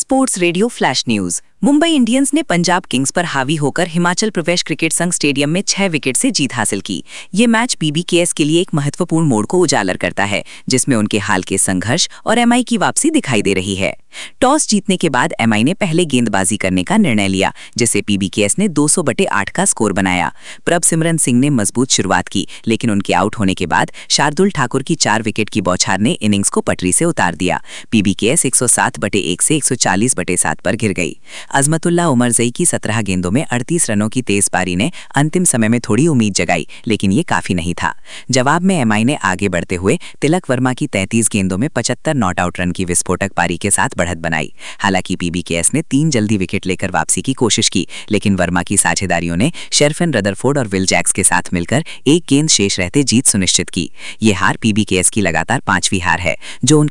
Sports radio flash news. Mumbai Indians ने Punjab Kings पर हावी होकर हिमाचल प्रदेश क्रिकेट संघ स्टेडियम में 6 विकेट से जीत हासिल की। ये मैच पीबीकेएस के लिए एक महत्वपूर्ण मोड़ को उजागर करता है, जिसमें उनके हाल के संघर्ष और एमआई की वापसी दिखाई दे रही है। टॉस जीतने के बाद एमआई ने पहले गेंदबाजी करने का निर्णय लिया, जिसे पीबीकेएस ने 200/8 का स्कोर बनाया। प्रभसिमरन सिंह ने मजबूत शुरुआत की, लेकिन उनके आउट होने के बाद शार्दुल ठाकुर की 4 विकेट की बौछार ने इनिंग्स को पटरी से उतार दिया। पीबीकेएस 107/1 से 140/7 पर गिर गई। अजमतुल्ला उमरजई की 17 गेंदों में 38 रनों की तेज पारी ने अंतिम समय में थोड़ी उम्मीद जगाई, लेकिन ये काफी नहीं था। जवाब में एमआई ने आगे बढ़ते हुए तिलक वर्मा की 33 गेंदों में 75 नॉट आउट रन की विस्फोटक पारी के साथ बढ़त बनाई। हालांकि पीबीकेएस ने 3 जल्दी विकेट लेकर वापसी की कोशिश की, लेकिन वर्मा की साझेदारियों ने शेरफन रदरफोर्ड और विल जैक्स के साथ मिलकर एक गेंद शेष रहते जीत सुनिश्चित की। ये हार पीबीकेएस की लगातार 5वीं हार है, जो